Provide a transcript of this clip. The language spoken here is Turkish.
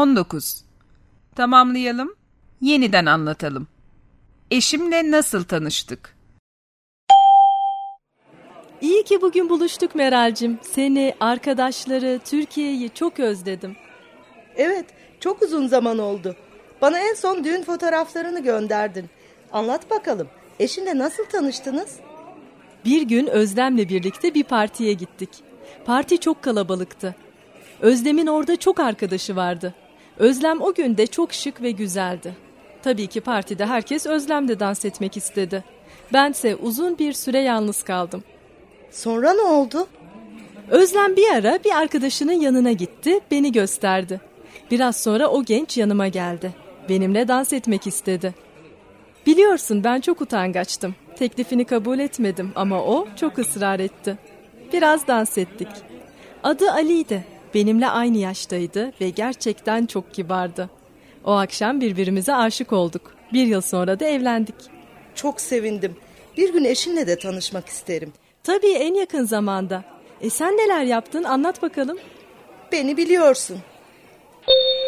19. Tamamlayalım, yeniden anlatalım. Eşimle nasıl tanıştık? İyi ki bugün buluştuk Meral'cim. Seni, arkadaşları, Türkiye'yi çok özledim. Evet, çok uzun zaman oldu. Bana en son düğün fotoğraflarını gönderdin. Anlat bakalım, eşinle nasıl tanıştınız? Bir gün Özlem'le birlikte bir partiye gittik. Parti çok kalabalıktı. Özlem'in orada çok arkadaşı vardı. Özlem o gün de çok şık ve güzeldi. Tabii ki partide herkes Özlem'le dans etmek istedi. Bense uzun bir süre yalnız kaldım. Sonra ne oldu? Özlem bir ara bir arkadaşının yanına gitti, beni gösterdi. Biraz sonra o genç yanıma geldi. Benimle dans etmek istedi. Biliyorsun ben çok utangaçtım. Teklifini kabul etmedim ama o çok ısrar etti. Biraz dans ettik. Adı Ali'ydi. Benimle aynı yaştaydı ve gerçekten çok kibardı. O akşam birbirimize aşık olduk. 1 yıl sonra da evlendik. Çok sevindim. Bir gün eşinle de tanışmak isterim. Tabii en yakın zamanda. Sen neler yaptın? Anlat bakalım. Beni biliyorsun.